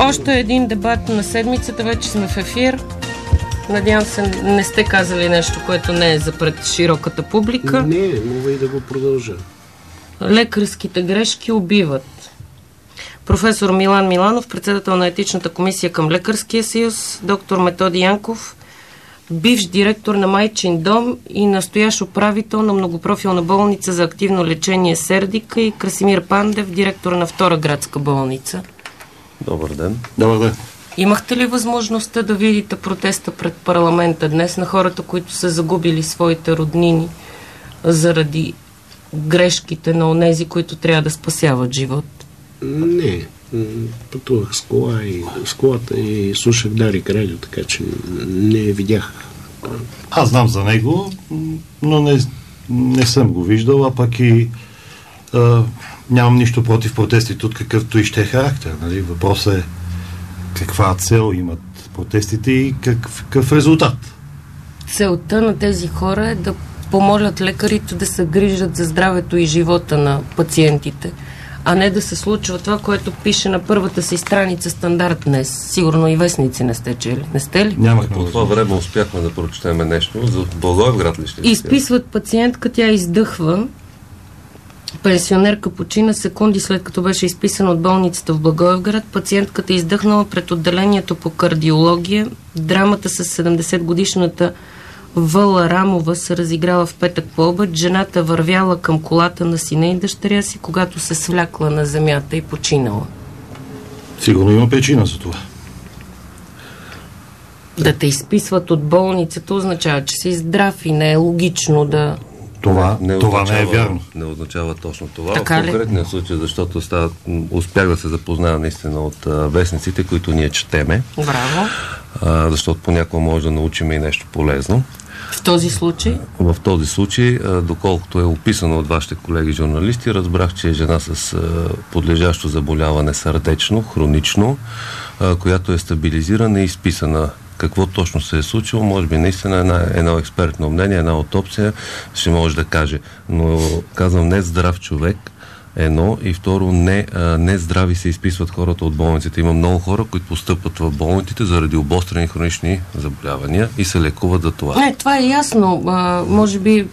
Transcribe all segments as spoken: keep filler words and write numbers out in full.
Още един дебат на седмицата, вече сме в ефир. Надявам се, не сте казали нещо, което не е за пред широката публика. Не, мога и да го продължа. Лекарските грешки убиват. Професор Милан Миланов, председател на етичната комисия към Лекарския съюз, доктор Методи Янков, бивш директор на Майчин дом и настоящ управител на многопрофилна болница за активно лечение Сердика, и Красимир Пандев, директор на втора градска болница. Добър ден. Добър ден. Имахте ли възможността да видите протеста пред парламента днес на хората, които са загубили своите роднини заради грешките на онези, които трябва да спасяват живот? Не. Пътувах с кола и с колата и слушах Дарик радио, така че не видях. Аз знам за него, но не, не съм го виждал, а пък и а, нямам нищо против протестите от какъвто и ще е характер. Нали? Въпросът е каква цел имат протестите и какъв резултат. Целта на тези хора е да помолят лекарите да се грижат за здравето и живота на пациентите, а не да се случва това, което пише на първата си страница Стандарт днес. Сигурно и вестници не сте чели. Не сте ли? Нямахме. По това време успяхме да прочетем нещо. За Благоевград ли ще? Изписват пациентка, тя издъхва. Пенсионерка почина секунди след като беше изписана от болницата в Благоевград. Пациентката издъхнала пред отделението по кардиология. Драмата с седемдесетгодишната Въла Рамова се разиграла в петък по обед. Жената вървяла към колата на сина и дъщеря си, когато се свлякла на земята и починала. Сигурно има причина за това. Да те изписват от болницата означава, че си здрав и не е логично да... Това не, това означава, не е вярно. Не означава точно това. Така в конкретния случай, защото става, успях да се запозная наистина от а, вестниците, които ние четеме. Браво. А, защото понякога може да научим и нещо полезно. В този случай? В този случай, а, доколкото е описано от вашите колеги журналисти, разбрах, че е жена с а, подлежащо заболяване сърдечно, хронично, а, която е стабилизирана и изписана. Какво точно се е случило, може би наистина една, едно експертно мнение, една аутопсия ще може да каже. Но казвам, не здрав човек, едно, и второ, не, а, не здрави се изписват хората от болниците. Има много хора, които постъпват в болниците заради обострени хронични заболявания и се лекуват за това. Не, това е ясно. А, може би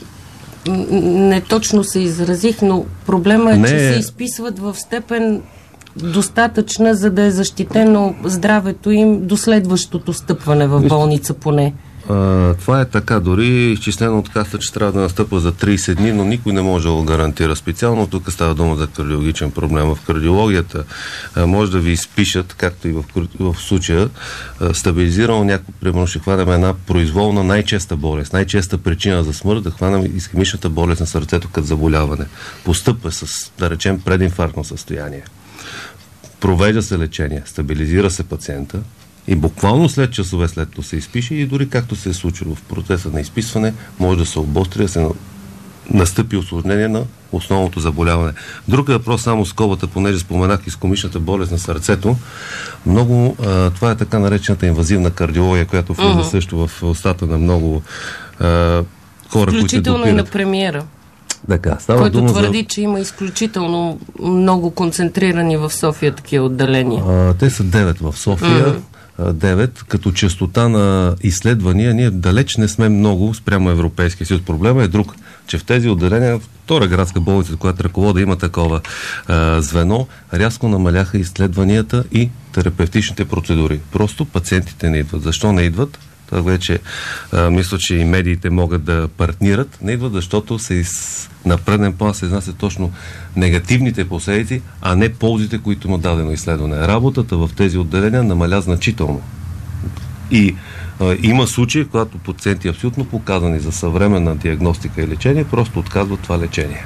не точно се изразих, но проблема е, не... че се изписват в степен достатъчна, за да е защитено здравето им до следващото стъпване в болница поне. А, това е така. Дори изчислено от каста, че трябва да настъпва за трийсет дни, но никой не може да го гарантира. Специално тук става дума за кардиологичен проблем. В кардиологията а, може да ви изпишат, както и в, в случая, а, стабилизирано някой, примерно ще хванем една произволна най-честа болест, най-честа причина за смърт, да хванем исхемичната болест на сърцето като заболяване. Постъпва с, да речем, прединфарктно състояние. Провежда се лечение, стабилизира се пациента и буквално след часове след това се изпише и дори както се е случило в процеса на изписване, може да се обостри, да се настъпи усложнение на основното заболяване. Друг въпрос, само скобата, понеже споменах исхемичната болест на сърцето. Много, а, това е така наречената инвазивна кардиология, която влиза uh-huh. също в устата на много а, хора, които включително и на премиера. Така, става който дума твърди, за... че има изключително много концентрирани в София такива отделения. А, те са девет в София. Mm-hmm. девет, като честота на изследвания, ние далеч не сме много спрямо Европейския съюз. Проблема е друг, че в тези отделения, втора градска болница, която ръковода има такова а, звено, рязко намаляха изследванията и терапевтичните процедури. Просто пациентите не идват. Защо не идват? Това вече а, мисля, че и медиите могат да партнират. Не идват, защото се из... на преден план се изнасят точно негативните последици, а не ползите, които има дадено изследване. Работата в тези отделения намаля значително. И а, има случаи, когато пациенти абсолютно показани за съвременна диагностика и лечение, просто отказват това лечение.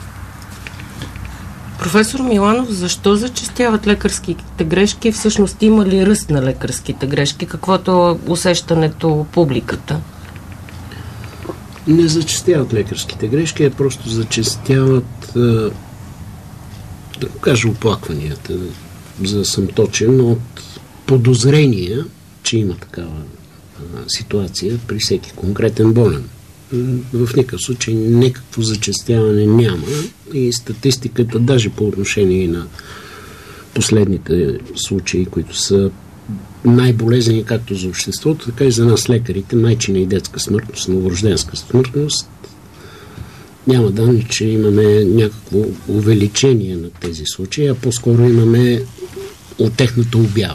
Професор Миланов, защо зачестяват лекарските грешки? Всъщност има ли ръст на лекарските грешки? Каквото е усещането публиката? Не зачестяват лекарските грешки, а просто зачестяват, да кажа, оплакванията, за да съм точен, от подозрения, че има такава ситуация при всеки конкретен болен. В никакъв случай никакво зачестяване няма и статистиката, даже по отношение на последните случаи, които са най-болезнени както за обществото, така и за нас лекарите, майчина и детска смъртност, новорожденска смъртност. Няма данни, че имаме някакво увеличение на тези случаи, а по-скоро имаме от техната обява.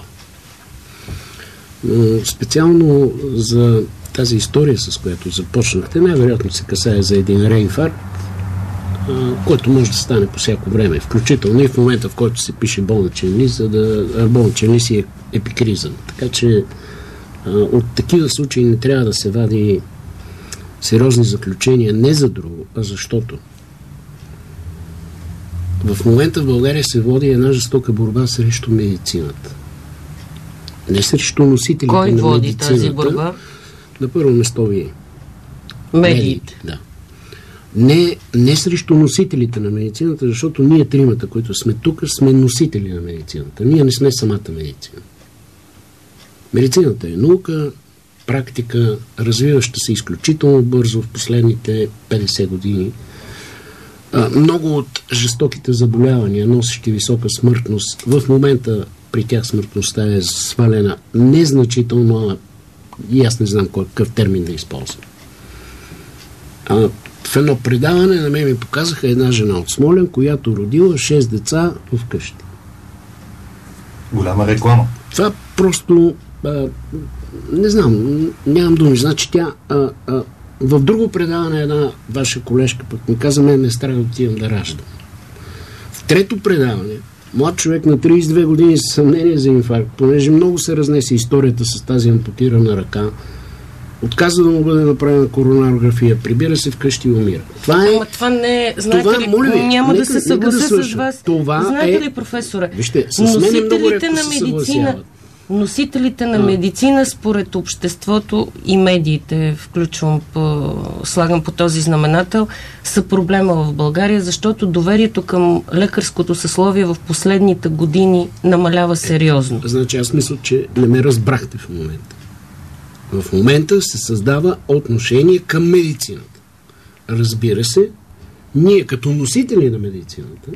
Но специално за тази история, с която започнахте, най-вероятно се касае за един реинфаркт, който може да стане по всяко време, включително и в момента, в който се пише болничен лист, за да болничен лист е епикриза. Така че от такива случаи не трябва да се вади сериозни заключения, не за друго, а защото в момента в България се води една жестока борба срещу медицината. Не срещу носителите Кой на води медицината. тази борба? На първо место вие. Медиите. Да. Не, не срещу носителите на медицината, защото ние тримата, които сме тук, сме носители на медицината. Ние не сме самата медицина. Медицината е наука, практика, развиваща се изключително бързо в последните петдесет години. А, много от жестоките заболявания, носещи висока смъртност, в момента при тях смъртността е свалена незначително, а и аз не знам кой, какъв термин да използвам. А, в едно предаване на мен ми показаха една жена от Смолян, която родила шест деца вкъщи. Голяма реклама. Това просто а, не знам, нямам думи. Значи тя а, а, в друго предаване една ваша колежка пък ми каза, мен не страх да отивам да раждам. В трето предаване млад човек на тридесет и две години с съмнение за инфаркт, понеже много се разнесе историята с тази ампутирана ръка, отказва да му бъде направена коронарография, прибира се вкъщи и умира. Това е... Ама това не е... Знаете това, ли, моля ви, няма нека, да се съглася да с вас. Това Знаете е... ли, професора? Вижте, с мен много носителите на се медицина, съгласяват. носителите на А. медицина според обществото и медиите, включвам, по, слагам по този знаменател, са проблема в България, защото доверието към лекарското съсловие в последните години намалява сериозно. Значи аз мисля, че не ме разбрахте в момента. В момента се създава отношение към медицината. Разбира се, ние като носители на медицината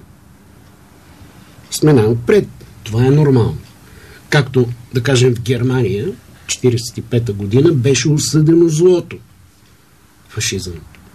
сме най-отпред. Това е нормално. Както, да кажем, в Германия четиридесет и пета година беше осъдено злото. Фашизъм.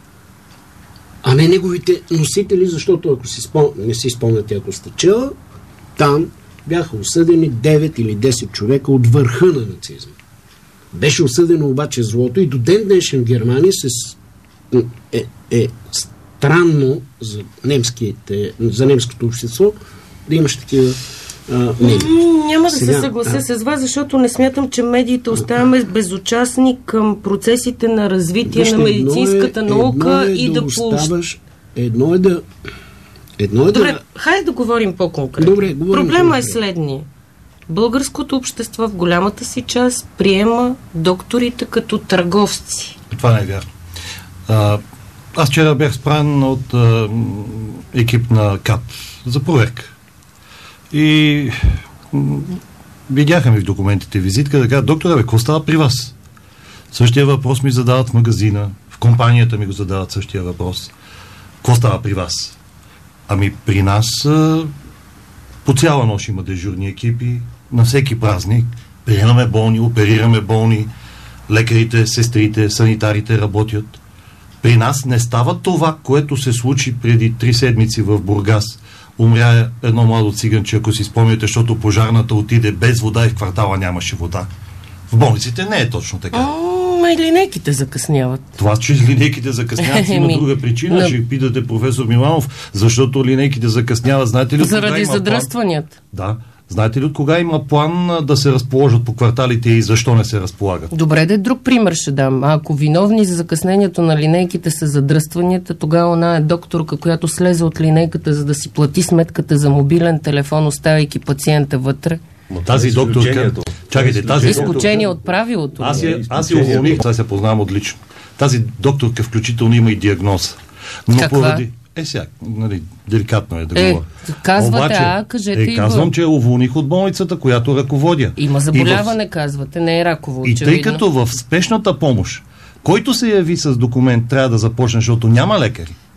А не неговите носители, защото ако си спом... не си спомняте, ако сте чела, там бяха осъдени девет или десет човека от върха на нацизма. Беше осъдено обаче злото и до ден днешен в Германия се е, е странно за, немските, за немското общество да имаш такива а, медии. Няма да Сега, се съглася а... с вас, защото не смятам, че медиите оставаме безучастни към процесите на развитие Вижте, на медицинската едно е, наука едно е и да, да оставаш, едно е да едно е Добре, да... хайде да говорим по-конкретно. Добре, говорим Проблема е конкретно. следния. Българското общество в голямата си част приема докторите като търговци. Това не е вярно. А, аз вчера бях спран от а, екип на КАП за проверка. И м, видяха ми в документите визитка, да кажа, доктора, бе, какво става при вас? Същия въпрос ми задават в магазина, в компанията ми го задават същия въпрос. Какво става при вас? Ами при нас а, по цяла нощ има дежурни екипи, на всеки празник. Приемаме болни, оперираме болни, лекарите, сестрите, санитарите работят. При нас не става това, което се случи преди три седмици в Бургас. Умря едно младо циганче, ако си спомняте, защото пожарната отиде без вода и в квартала нямаше вода. В болниците не е точно така. Ама и линейките закъсняват. Това, че линейките закъсняват, има Еми, друга причина. на- Ще питате професор Миланов, защото линейките закъсняват. Знаете ли от кога Заради има план? задръстванията. Да. Знаете ли от кога има план а, да се разположат по кварталите и защо не се разполагат? Добре, да друг пример ще дам. А ако виновни за закъснението на линейките са задръстванията, тогава она е докторка, която слезе от линейката, за да си плати сметката за мобилен телефон, оставяйки пациента вътре. Но тази докторка... изключението. Чакайте, тази Изключение от правилото. Аз ли? я, аз я уволних, това се познавам отлично. Тази докторка включително има и диагноза. Но Каква? поради... Е, сега, нали, деликатно е да Е, говоря. казвате, Обаче, а, кажете е, и казвам, го. че я уволних от болницата, която ръководя. Има И заболяване, в- казвате, не е раково, И очевидно. тъй като в спешната помощ, който се яви с документ, трябва да започне, защото няма лекари.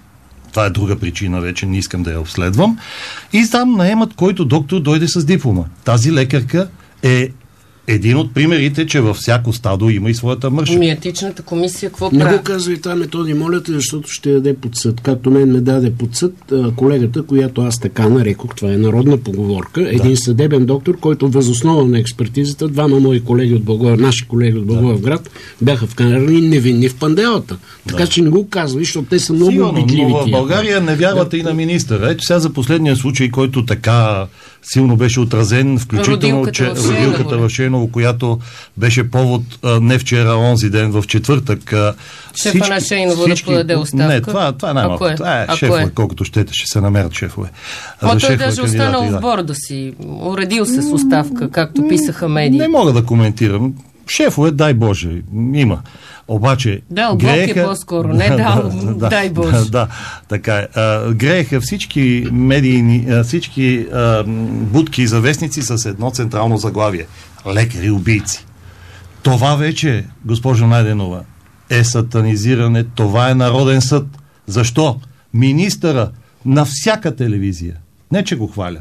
това е друга причина, вече не искам да я обследвам. И там наемат който доктор дойде с диплома. Тази лекарка е един от примерите, че във всяко стадо има и своята мърша. Ми етичната комисия какво Не прави? го казва и тази Методи, моля те, защото ще даде под съд. Както мен ме даде под съд колегата, която аз така нарекох, това е народна поговорка, да. Един съдебен доктор, който възоснова на експертизата, двама мои колеги от Благоев, наши колеги от Благоевград, да. Бяха вкарани невинни в панделата. Така да. Че не го казва, защото те са много Сигурно, обидливи. но в България не вярвате да. И на министъра. Ето сега за последния случай, който така силно беше отразен, включително родилката че в родилката в Шейново, която беше повод а, не вчера, онзи ден, в четвъртък. А, Шефа всички, на Шейново всички, да подаде оставка? Не, това, това е най-малко. Е? Това е Ако шефове, е? колкото щете, ще се намерят шефове. Ма той даже останал в борда си, уредил се с оставка, както писаха медии. Не мога да коментирам. Шефове, дай Боже, има. Обаче, да, грееха... е по-скоро, не да, да, дай Боже. Да, да, така е. А, грееха всички медийни, а, всички а, будки и завестници с едно централно заглавие. Лекари убийци. Това вече, госпожо Найденова, е сатанизиране, това е народен съд. Защо? Министъра на всяка телевизия, не че го хваля,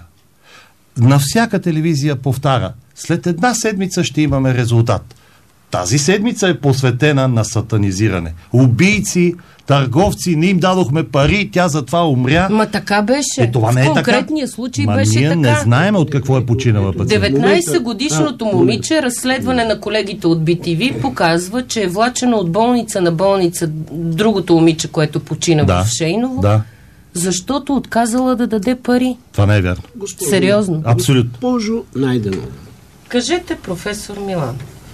на всяка телевизия повтаря, след една седмица ще имаме резултат. Тази седмица е посветена на сатанизиране. Убийци, търговци, не им дадохме пари, тя затова умря. Ма така беше. Е, това не е в конкретния така. случай Ма беше ние така. не знаем от какво е починала пациент. деветнайсет годишното момиче, разследване на колегите от Би Ти Ви, показва, че е влачено от болница на болница другото момиче, което почина да, в Шейново, да. защото отказала да даде пари. Това не е вярно. Госпожо, сериозно. Абсолютно. Госпожо Найденова. Кажете, професор Милан.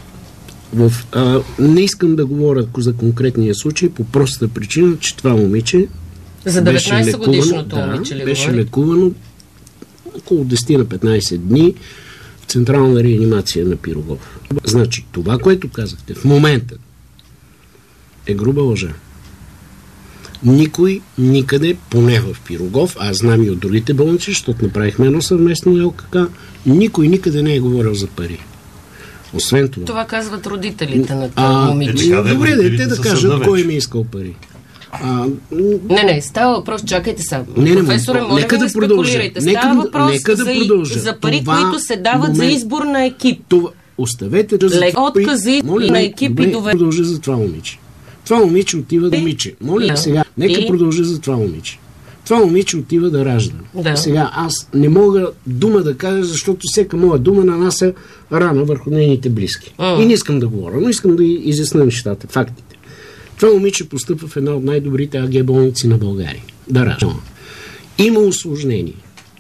В, а, не искам да говоря за конкретния случай по простата причина, че това момиче за деветнайсет годишното да, момиче ли беше говори? лекувано около десет на петнайсет дни в централна реанимация на Пирогов. Значи, това, което казахте в момента е груба лъжа. Никой никъде, поне в Пирогов, аз знам и от другите болници, защото направихме едно съвместно Ел Ка Ка, никой никъде не е говорил за пари. Освен това... Това казват родителите на това момиче. Е, добре, да, те да кажат кой ми е искал пари. А, не, не, става въпрос, чакайте сега. Не, Професоре, моля нека да да спекулирайте. Става въпрос нека да за, за пари, това които се дават момент, за избор на екип. Това, оставете да... Лек, откази моля, на екип добре, и дове... продължи за това момиче. Това момиче отива да миче. Моля да. Сега, нека и... продължи за това момиче. Това момиче отива да ражда. Да. Сега аз не мога дума да кажа, защото всяка моя дума нанася рана върху нейните близки. Mm. И не искам да говоря, но искам да изясня нещата, фактите. Това момиче постъпва в една от най-добрите А Г болници на България. Да ражда. Има усложнение.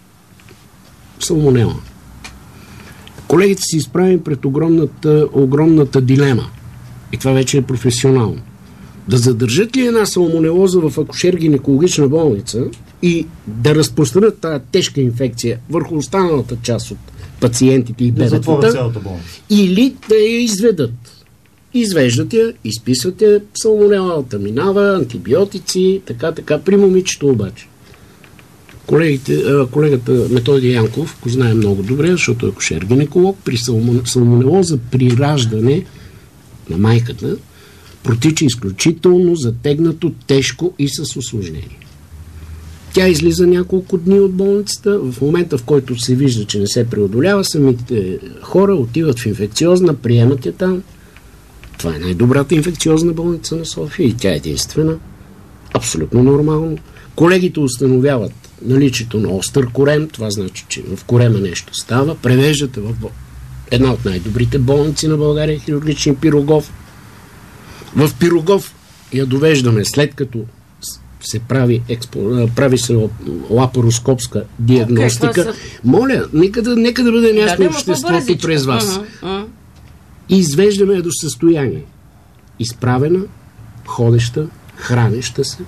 Салмонела. Колегите си изправим пред огромната, огромната дилема. И това вече е професионално. Да задържат ли една салмонелоза в акушер-гинекологична болница и да разпространят тази тежка инфекция върху останалата част от пациентите и бебетата, или да я изведат. Извеждат я, изписват я, салмонелата минава, антибиотици, така, така. При момичето обаче. Колегите, колегата Методи Янков го знае много добре, защото е акушер-гинеколог. При салмонелоза при раждане на майката протича изключително затегнато, тежко и с усложнение. Тя излиза няколко дни от болницата. В момента, в който се вижда, че не се преодолява, самите хора отиват в инфекциозна, приемат я там. Това е най-добрата инфекциозна болница на София и тя е единствена. Абсолютно нормално. Колегите установяват наличието на остър корем, това значи, че в корема нещо става, превеждате в една от най-добрите болници на България, хирургичен Пирогов. В Пирогов я довеждаме след като се прави, експо, прави се лапароскопска диагностика. Okay, са... Моля, нека да, нека да бъде нещо да, обществото през вас. Uh-huh, uh-huh. И извеждаме я до състояние. Изправена, ходеща, хранеща се.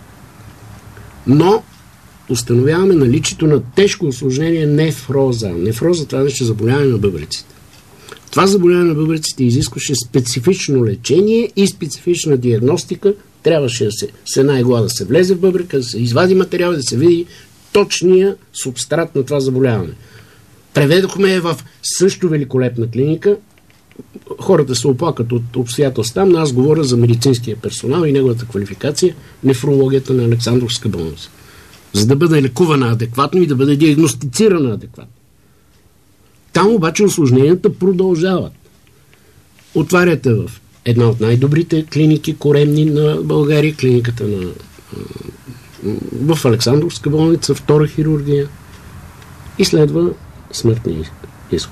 Но установяваме наличието на тежко усложнение нефроза. Нефроза, това е заболяване на бъбреците. Това заболяване на бъбреците изискваше специфично лечение и специфична диагностика. Трябваше да се, с една игла да се влезе в бъбрека, да се извади материал и да се види точния субстрат на това заболяване. Преведохме я в също великолепна клиника, хората се оплакат от обстоятелства, но аз говоря за медицинския персонал и неговата квалификация, нефрологията на Александровска болница. За да бъде лекувана адекватно и да бъде диагностицирана адекватно. Там обаче осложненията продължават. Отваряте в една от най-добрите клиники коремни на България, клиниката на в Александровска болница, втора хирургия, и следва смъртния изход.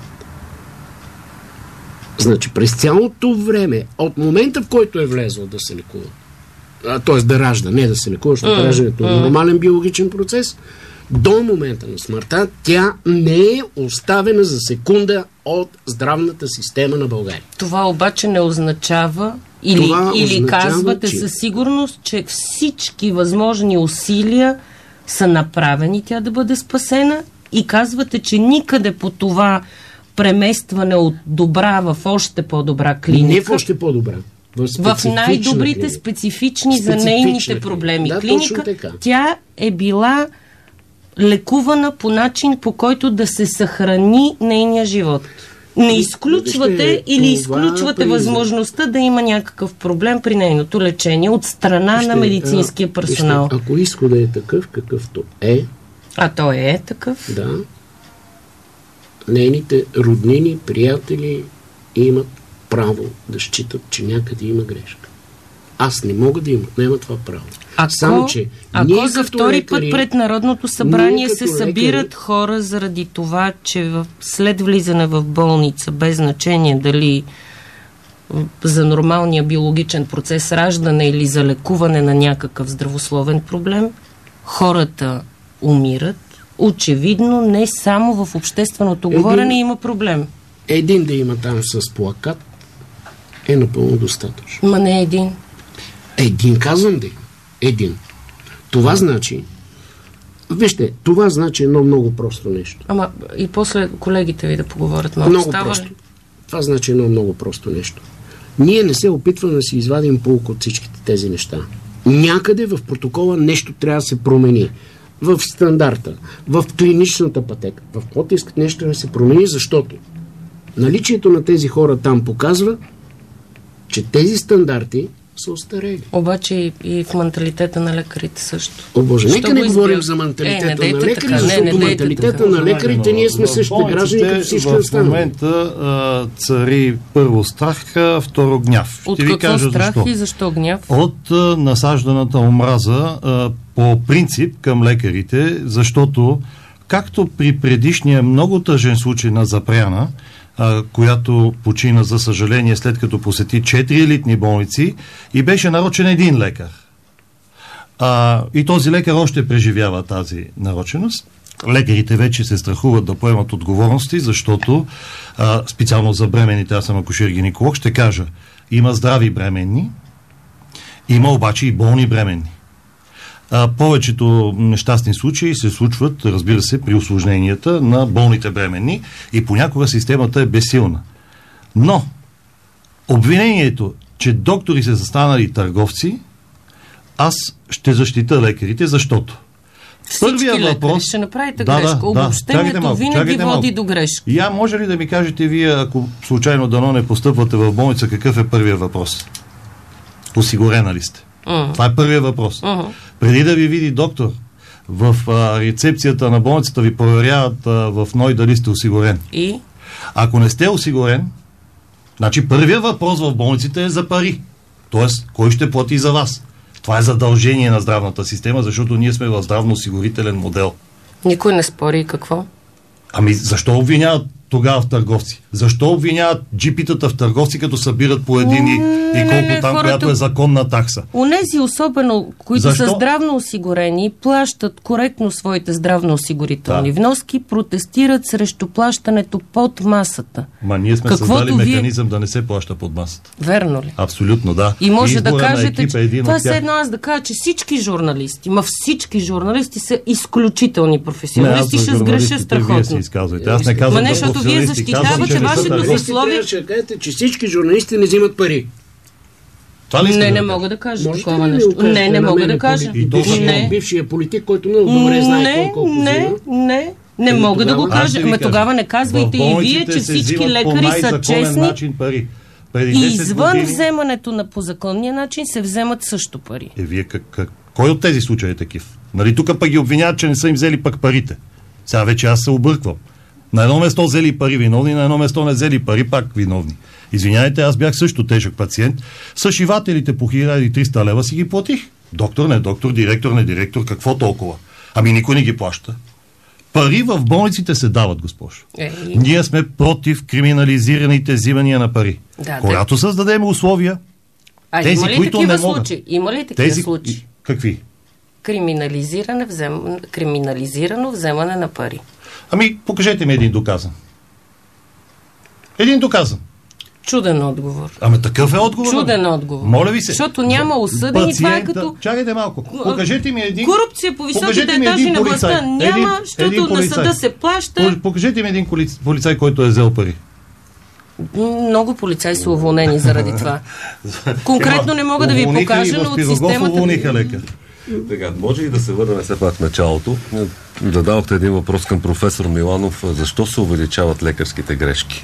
Значи през цялото време, от момента, в който е влезъл да се лекува, т.е. да ражда, не да се лекува, защото mm, раждането mm. е нормален биологичен процес, до момента на смъртта тя не е оставена за секунда от здравната система на България. Това обаче не означава или, Това или означава, казвате че... със сигурност, че всички възможни усилия са направени тя да бъде спасена, и казвате, че никъде по това преместване от добра в още по-добра клиника. Не в още по-добра. В, в най-добрите клиника. специфични за нейните проблеми да, клиника. Тя е била лекувана по начин, по който да се съхрани нейния живот. Не изключвате Вижте, или изключвате при... възможността да има някакъв проблем при нейното лечение от страна Вижте, на медицинския персонал. Вижте, ако изходът е такъв, какъвто е, а той е такъв? Да. Нейните роднини, приятели имат право да считат, че някъде има грешка. Аз не мога да им отнема това право. Ако, Само, че ако за втори лекари, път пред Народното събрание се събират лекари, хора заради това, че в, след влизане в болница, без значение дали за нормалния биологичен процес раждане или за лекуване на някакъв здравословен проблем, хората умират, очевидно не само в общественото един, говорене има проблем. Един да има там с плакат е напълно достатъчно. Ма не един. Един, казвам да има. Един. Това значи, вижте, това значи едно много просто нещо. Ама и после колегите ви да поговорят малко. Много Става просто. Ли? Това значи едно много просто нещо. Ние не се опитваме да си извадим поука от всичките тези неща. Някъде в протокола нещо трябва да се промени. В стандарта, в клиничната пътека, в каквото искат нещо да се промени, защото наличието на тези хора там показва, че тези стандарти са остарели. Обаче и, и в менталитета на лекарите също. О, Боже, нека не говорим за менталитета е, на лекари, така, защото не, не, менталитета на лекарите ние сме същите граждани, като всички останали. В момента а, цари първо страх, второ гняв. От Ще ви какво кажа страх защо. И защо гняв? От а, насажданата омраза а, по принцип към лекарите, защото както при предишния много тъжен случай на Запряна, а, която почина, за съжаление, след като посети четири елитни болници и беше нарочен един лекар. А, и този лекар още преживява тази нароченост. Лекарите вече се страхуват да поемат отговорности, защото а, специално за бременните, аз съм акушер-гинеколог, ще кажа, има здрави бременни, има обаче и болни бременни. А, повечето нещастни случаи се случват, разбира се, при усложненията на болните бременни и понякога системата е безсилна. Но обвинението, че доктори са станали търговци, аз ще защита лекарите, защото първия лекари въпрос... ще направите да, грешка. Да, Обобщението да, винаги води до грешка. Я може ли да ми кажете вие, ако случайно дано не постъпвате в болница, какъв е първият въпрос? Осигурена ли сте? Uh-huh. Това е първият въпрос. Uh-huh. Преди да ви види доктор, в а, рецепцията на болницата ви проверяват а, в НОИ дали сте осигурен. И? Ако не сте осигурен, значи първият въпрос в болниците е за пари. Тоест, кой ще плати за вас? Това е задължение на здравната система, защото ние сме в здравно-осигурителен модел. Никой не спори какво? Ами защо обвиняват тогава в търговци? Защо обвиняват джипитата в търговци, като събират по един и, и колко не, не, там, хората... която е законна такса? Унези, особено, които Защо? са здравно осигурени, плащат коректно своите здравноосигурителни да. вноски, протестират срещу плащането под масата. Ма ние сме Каквото създали вие... механизъм да не се плаща под масата. Верно ли? Абсолютно, да. И може и да кажете, че... Е това е едно аз да кажа, че всички журналисти, ма всички журналисти са изключителни професионалисти, не, ще сгреша страхотно. Вие си изказвате. Аз не казвам да защото вие защитавате вашето съсловие. Ще кажете, че всички журналисти не взимат пари. Не, не да мога да кажа Може такова да нещо. Не, не, не мога да кажа. И бившия, бившия политик, който много добре знае не, колко не, взима. Не, Не Еми, мога да тогава- го Аз кажа. ще ви Ама кажа. тогава не казвайте В и вие, болниците че се всички взимат по лекари са най-законен честни начин пари. Преди и десет извън години... вземането на по законния начин се вземат също пари. Е, вие как, как, кой от тези случаи е такив? Нали тук пък ги обвиняват, че не са им взели пък парите. Сега вече аз се обърквам. На едно место взели пари виновни, на едно место не взели пари пак виновни. Извинявайте, аз бях също тежък пациент. Съшивателите по хиляда и триста лева си ги платих. Доктор, не доктор, директор, не директор, какво толкова? Ами никой не ги плаща. Пари в болниците се дават, госпожо. Е, и... Ние сме против криминализираните взимания на пари. Да, Когато да. създадем условия, А тези, има ли които такива не могат. случаи? Има ли такива тези... случаи? Какви? Криминализиране, взем... Криминализирано вземане на пари. Ами, покажете ми един доказан. Един доказан. Чуден отговор. Ами такъв е отговор. Чуден отговор. Моля ви се. Защото няма осъдени, това е като... Чакайте малко. Покажете ми един... Корупция по високите покажете ми етажи един на властта полицай. няма, Един- защото един на полицай. съда се плаща. Покажете ми един коли- полицай, който е взел пари. Много полицаи са уволнени заради това. Конкретно не мога да ви Уволниха покажа, и в но от Пирогов системата... уволниха лекар. Така, може и да се върнем все пак в началото. Задавахте един въпрос към професор Миланов. Защо се увеличават лекарските грешки?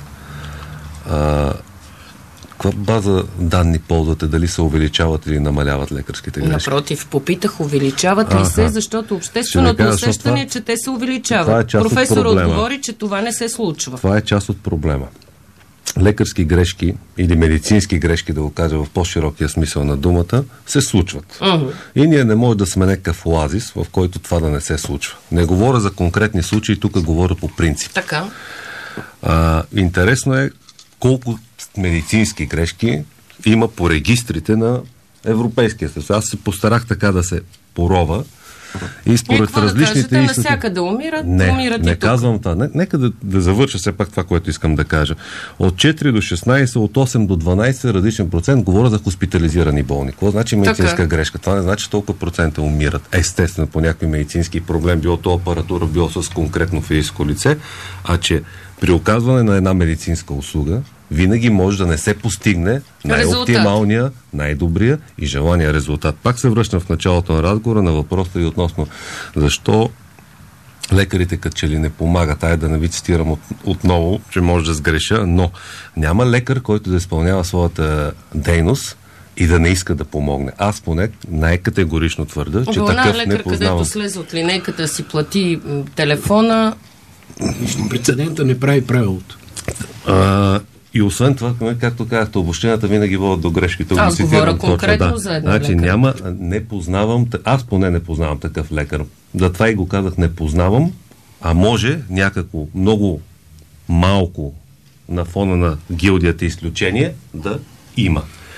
А, каква база данни ползвате? Дали се увеличават или намаляват лекарските грешки? Напротив, попитах, увеличават ли Аха. се, защото общественото Ще ви кажа, защото усещане е, това- че те се това увеличават. е част от Професора проблема. отговори, че това не се случва. Това е част от проблема. Лекарски грешки или медицински грешки, да го кажа в по-широкия смисъл на думата, се случват. Мгм. И ние не може да сме някакъв оазис, в който това да не се случва. Не говоря за конкретни случаи, тук говоря по принцип. Така. А, интересно е колко медицински грешки има по регистрите на Европейския съюз. Аз се постарах така да се порова и И според какво да различните кажете, институти- навсякъде умират, не, умират не и тук. казвам това. Не, нека да, да завърша все пак това, което искам да кажа. От четири до шестнайсет, от осем до дванайсет различен процент говоря за хоспитализирани болни. Какво значи медицинска Така. грешка? Това не значи толкова процента умират. Естествено, по някакви медицински проблем, било то апаратура, било с конкретно физическо лице, а че при оказване на една медицинска услуга винаги може да не се постигне най-оптималния, най-добрия и желания резултат. Пак се връщам в началото на разговора на въпроса и относно защо лекарите като че ли не помагат. Айде да не ви цитирам от, отново, че може да сгреша, но няма лекар, който да изпълнява своята дейност и да не иска да помогне. Аз поне най-категорично твърда, че Вълна такъв лекар, не познавам. където слезе от линейката, си плати м, телефона. Прецедента не прави правилото. А, и освен това, както казахте, обобщенията винаги водят до грешките. Аз Ги говоря цитирам точно, конкретно да. за един Значи лекар. няма, не познавам, аз поне не познавам такъв лекар. Затова и го казах, не познавам, а може някакво много малко на фона на гилдията изключение да има.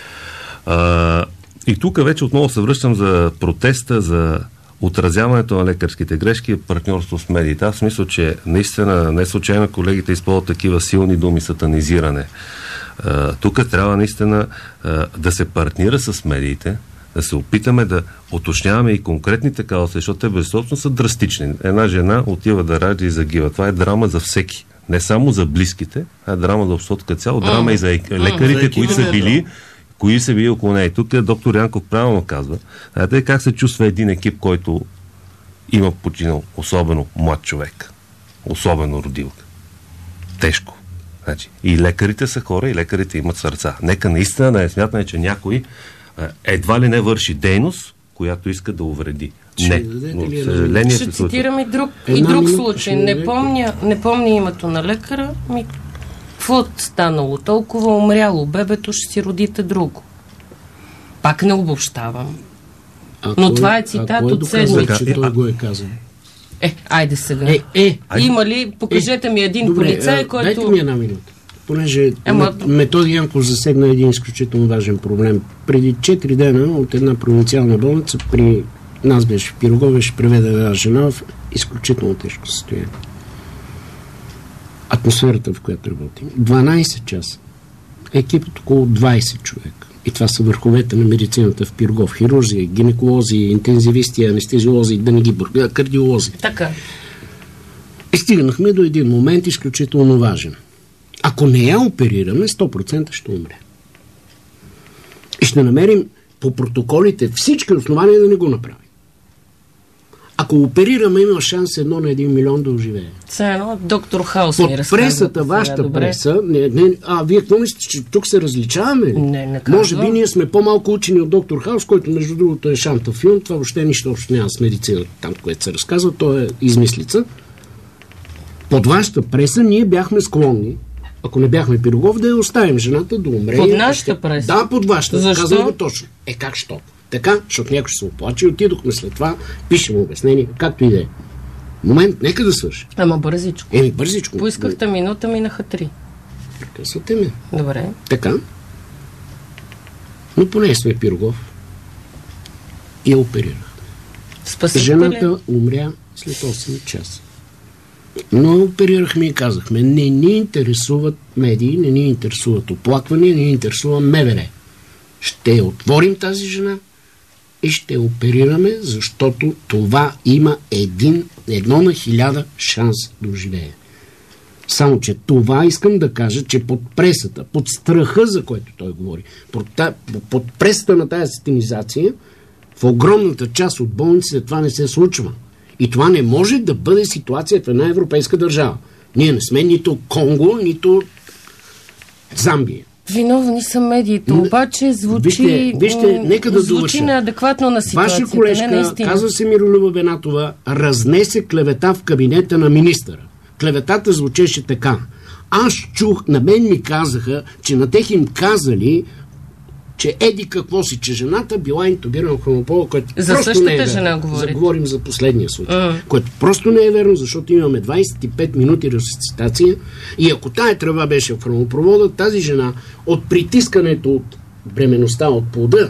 А, и тук вече отново се връщам за протеста, за отразяването на лекарските грешки и партньорство с медиите. Аз мисля, че наистина не случайно колегите използват такива силни думи сатанизиране. А, тук трябва наистина а, да се партнира с медиите, да се опитаме да уточняваме и конкретните казуси, защото те безсобствено са драстични. Една жена отива да ражда и загива. Това е драма за всеки. Не само за близките, а е драма за обществото като цяло, драма и за лекарите, които са били кои са били около нея. Тук доктор Янков правилно казва. Знаете как се чувства един екип, който има починал, особено млад човек, особено родилка. Тежко. Значи, и лекарите са хора, и лекарите имат сърца. Нека наистина да не смятаме, че някой а, едва ли не върши дейност, която иска да увреди. Ще Не. дадете Но, ли съжаление, Ще се случва. цитирам и друг, и Една друг минута случай. ще Не дадете. помня, не помня името на лекара. Ми, какво станало? Толкова умряло бебето, ще си родите друго. Пак не обобщавам. А Но кой- това е цитат а кой от доказва, седмица. че той го е казал? Е, айде сега. Е, е, Има ли? Покажете ми един добре, полицай, а, който... Дайте ми една минута. Понеже Ема- Мет- Методи Янков засегна един изключително важен проблем. Преди четири дена от една провинциална болница при нас беше в Пирогов, беше преведена една жена в изключително тежко състояние. Атмосферата, в която работим. дванайсет часа. Екипът около двайсет човека. И това са върховете на медицината в Пирогов. Хирурзи, гинеколози, интензивисти, анестезиолози, да не ги бърга, кардиолози. Така. И стигнахме до един момент изключително важен. Ако не я оперираме, сто процента ще умре. И ще намерим по протоколите всички основания да не го направим. Ако оперираме, има шанс едно на един милион да оживее. Це едно доктор Хаус Под ни разказва. пресата, вашата добре. преса, не, не, а вие какво мислите, че тук се различаваме? Не, не казвам. Може би ние сме по-малко учени от доктор Хаус, който между другото е шанта филм, това въобще нищо общо няма с медицина, там, което се разказва, то е измислица. Под вашата преса ние бяхме склонни, ако не бяхме Пирогов, да я оставим жената да умре. Под нашата преса? Да, под вашата. Защо? Казвам го точно. Е, как що? Така, защото някой ще се оплаче, отидохме след това, пишем обяснение, както и да е. Момент, нека да свърши. Ама бързичко. Еми, бързичко. Поискахте минута, минаха три. Прекъсвате ме. Добре. Така. Но поне сме Пирогов. И я оперирахме. Спасихте Жената ли? умря след осем часа. Но оперирахме и казахме, не ни интересуват медии, не ни интересуват оплаквания, не ни интересува МВР. Ще отворим тази жена и ще оперираме, защото това има един, едно на хиляда шанс да оживее. Само, че това искам да кажа, че под пресата, под страха, за който той говори, под, под пресата на тази системизация, в огромната част от болниците това не се случва. И това не може да бъде ситуация в една европейска държава. Ние не сме нито Конго, нито Замбия. Виновни са медиите, обаче звучи, вижте, вижте, нека да звучи довърша. неадекватно на ситуацията. Ваша колежка, казва се Миролюба Бенатова, разнесе клевета в кабинета на министъра. Клеветата звучеше така. Аз чух, на мен ми казаха, че на тех им казали, че еди какво си, че жената била интубирана в хромопола, което за просто не е верно. жена говорите. Заговорим за последния случай, Uh. което просто не е верно, защото имаме двайсет и пет минути ресусцитация и ако тая тръба беше в хромопровода, тази жена от притискането от бременността от плода,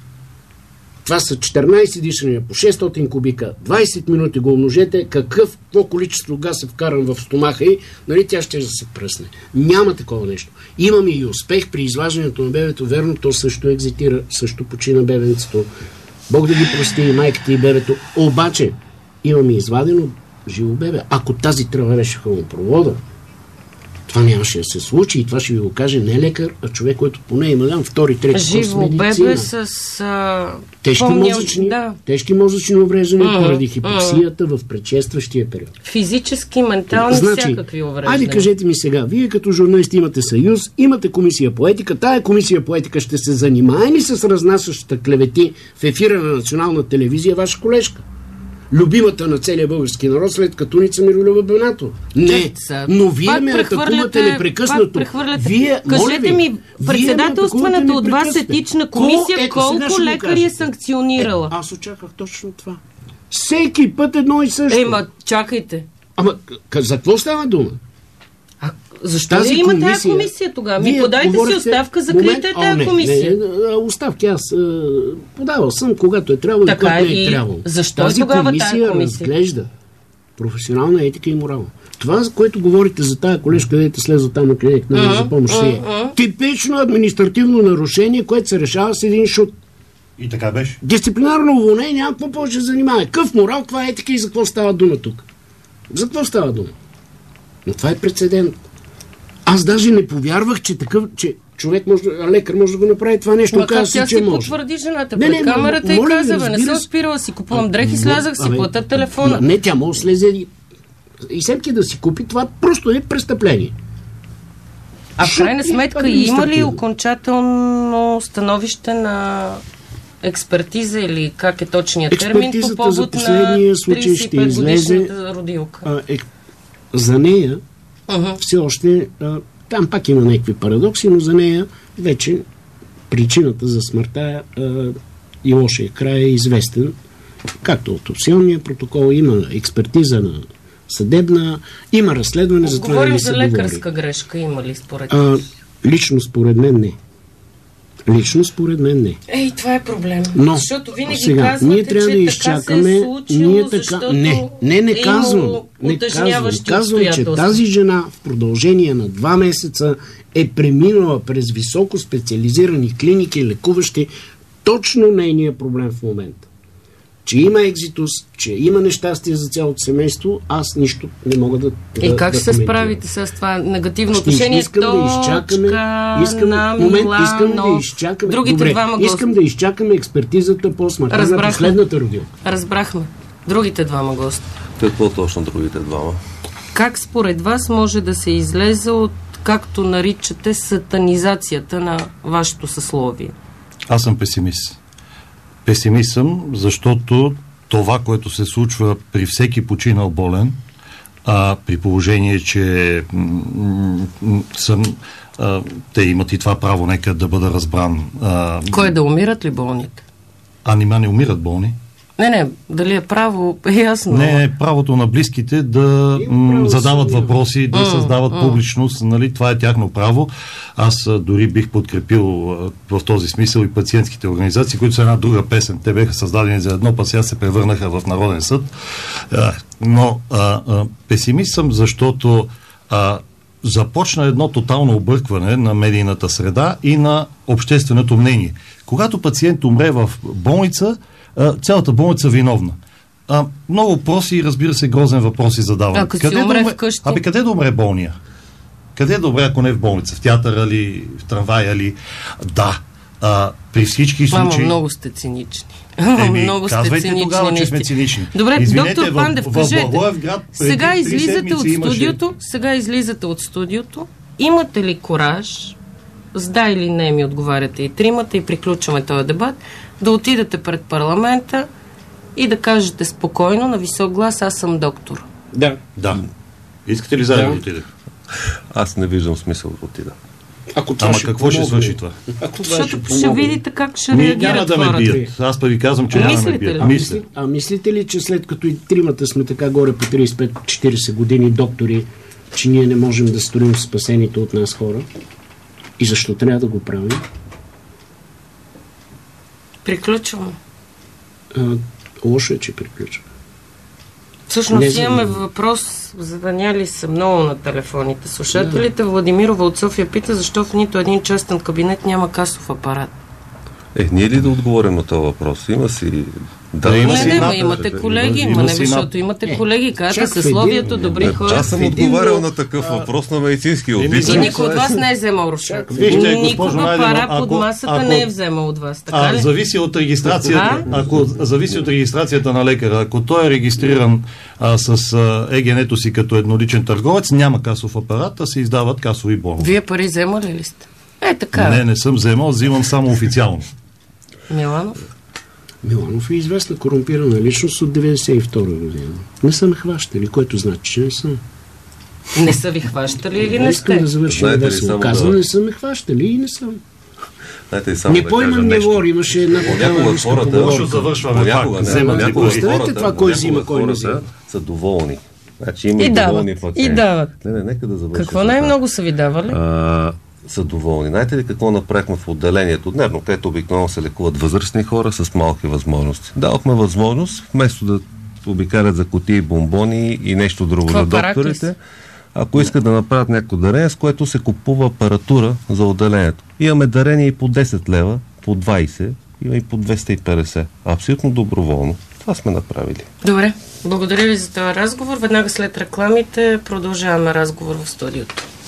това са четиринайсет дишания по шестстотин кубика, двайсет минути го умножете, какъв, какво количество газ е вкаран в стомаха и, нали, тя ще да се пръсне. Няма такова нещо. Имаме и успех при изваждането на бебето, верно, то също екзитира, също почина бебенцето. Бог да ги прости и майката и бебето. Обаче, имаме извадено живо бебе. Ако тази тръба беше в хромопровода, това нямаше да се случи и това ще ви го каже не лекар, а човек, който поне има дам втори, трети курс живо медицина. бебе с а... Тежки, помня... мозъчни, да. тежки мозъчни увреждания Mm-hmm. поради хипоксията mm-hmm. в предшестващия период. Физически, ментални, значи, всякакви увреждания. Айде кажете ми сега, вие като журналисти имате съюз, имате комисия по етика, тая комисия по етика ще се занимае ли с разнасящата клевети в ефира на национална телевизия, ваша колежка? Любимата на целия български народ след Катуница Миролюба Бенатова. Не, но вие ме атакувате непрекъснато. Вие, кажете ми, председателстваната от вас етична комисия, Ко, ето, колко лекари е санкционирала? Е, аз очаквах точно това. Всеки път едно и също. Ей, ма, чакайте. Ама, за какво става дума? А защо тази ли има комисия, тази комисия тогава? Ми подайте говорите, си оставка, закрийте тази комисия. Не, не, оставки аз а, подавал съм, когато е трябвало и когато не е трябвало. Защо тази тогава комисия, тази комисия разглежда професионална етика и морал. Това, за което говорите за тая колежка, където слезе там на клиник на за помощ си е типично административно нарушение, което се решава с един шут. И така беше. Дисциплинарно уволнение, няма какво повече да занимава. Къв морал, каква е етика и за какво става дума тук? За какво става дума? Но това е прецедент. Аз даже не повярвах, че такъв, че човек може, лекар може да го направи това нещо. Ма как каза, тя че си може. потвърди жената не, пред не, камерата м- и каза, бе, не разбира... съм спирала, си купувам дрехи, слязах си, плата телефона. Не, тя може да слезе и, и всеки да си купи, това просто е престъпление. А в крайна сметка има ли окончателно становище на експертиза или как е точният термин по повод на трийсет и пет годишната родилка? А, е, за нея uh-huh. все още а, там пак има някакви парадокси, но за нея вече причината за смъртта а, и лошия край е известен. Както от опционния протокол има експертиза на съдебна, има разследване, за това не се за лекарска говори. Грешка има ли според а, лично според мен не. Лично според мен не. Ей, това е проблем. Но, защото винаги сега, казвате, ние трябва че да изчакаме, така се е случило, ние така, не, не, не казвам, не казвам, казвам, че тази жена в продължение на два месеца е преминала през високо специализирани клиники, лекуващи точно нейния проблем в момента. Че има екзитус, че има нещастие за цялото семейство, аз нищо не мога да И да, как да ще се справите с това негативно ще отношение? Искам да изчакаме, искам, на момент, Милано, искам да изчакаме, другите добре, двама искам да изчакаме експертизата по смъртта на последната родилка. Разбрахме. Другите двама гости. Какво точно другите двама? Как според вас може да се излезе от, както наричате, сатанизацията на вашето съсловие? Аз съм песимист. Песимист съм, защото това, което се случва при всеки починал болен, а при положение, че м- м- съм, а, те имат и това право, нека да бъда разбран. А, Кой да умират ли болните? а нима не умират болни? Не, не, дали е право, е ясно. Не е правото на близките да м, задават въпроси, да Mm, създават mm. публичност, нали, това е тяхно право. Аз а, дори бих подкрепил а, в този смисъл и пациентските организации, които са една друга песен. Те беха създадени за едно, па сега се превърнаха в Народен съд. А, но а, а, песимист съм, защото а, започна едно тотално объркване на медийната среда и на общественото мнение. Когато пациент умре в болница, цялата болница е виновна. А, много въпроси и, разбира се, грозен въпроси задавам. Ако си умре да вкъщи? Абе, къде да умре болния? Къде да умре, ако не в болница? В театъра ли? В трамвая ли? Да. А, при всички Мама, случаи... много сте цинични. Еми, много сте казвайте цинични. тогава, че сме наистина. цинични. Добре, Извинете, доктор Пандев, в, в кажете. Благоевград преди Сега три излизате от седмици имаше- студиото, сега излизате от студиото. Имате ли кораж, с да или не ми отговаряте и тримата и приключваме този дебат, да отидете пред парламента и да кажете спокойно, на висок глас, аз съм доктор? Да. Да. Искате ли заедно Да. да отидете? Аз не виждам смисъл да отида. Ако това Ама какво ще помогне. свърши това? Ако това Защото ще ще помогне. видите как ще Ми, реагират няма да ме хората. бият. Аз па ви казвам, че няма да ме Мислите бият. ли? А, Мисля. мисли, а мислите ли, че след като и тримата сме така горе по трийсет и пет четирийсет години доктори, че ние не можем да строим спасените от нас хора? И защо трябва да го правим? Приключваме. А, лошо е, че приключваме. Всъщност Не, за- имаме въпрос, заданяли са много на телефоните. Слушателите, Владимирова от София пита, защо в нито един частен кабинет няма касов апарат. Е, ние ли да отговорим на този въпрос? Има си... Да, Да, има Не, си не, над- ма имате колеги, има ма не, си защото над- имате Е, колеги, казвате чак в съсловието, един- добри Не, хора. аз съм един отговарял до- на такъв а, въпрос на медицински Еми, аудит. И никой от вас не е вземал рушак. Вижте, госпожо Никога Найденова, пара под ако- масата ако- не е вземал от вас, така А, ли? зависи от регистрацията. Ако зависи от регистрацията на лекара. Ако той е регистриран а, с а, ЕГН-то си като едноличен търговец, няма касов апарат, а се издават касови бонове. Вие пари вземали ли сте? Е, така. Не, не съм вземал, взимам само официално. Миланов? Миланов е известна корумпирана личност от деветдесет и втора година. Не са ме хващали, което значи, че не съм. Не са ви хващали или не Искам сте? да завършим Знаете ли весело. само Казвам, да- не са ме хващали и не съм. Знаете, само Не да поемам, кажа не нещо. говори, имаше една Понякога такава ниска хората... поговорка. Лошо завършваме Понякога, пак. не, Вземат си понякога пари. Представете хората- това, кой понякога взима, кой не хората взима. са доволни. Значи има И и дават, доволни пациенти. и дават. Не, не, нека да завършим. Какво с най-много са ви давали? а, са доволни. Знаете ли какво направихме в отделението дневно, където обикновено се лекуват възрастни хора с малки възможности? Дадохме възможност, вместо да обикалят за кутии бомбони и нещо друго Какво, за докторите, параклис? ако искат да направят някакво дарение, с което се купува апаратура за отделението. Имаме дарение и по десет лева, по двайсет, има и по двеста и петдесет. Абсолютно доброволно. Това сме направили. Добре, благодаря ви за този разговор. Веднага след рекламите продължаваме разговор в студиото.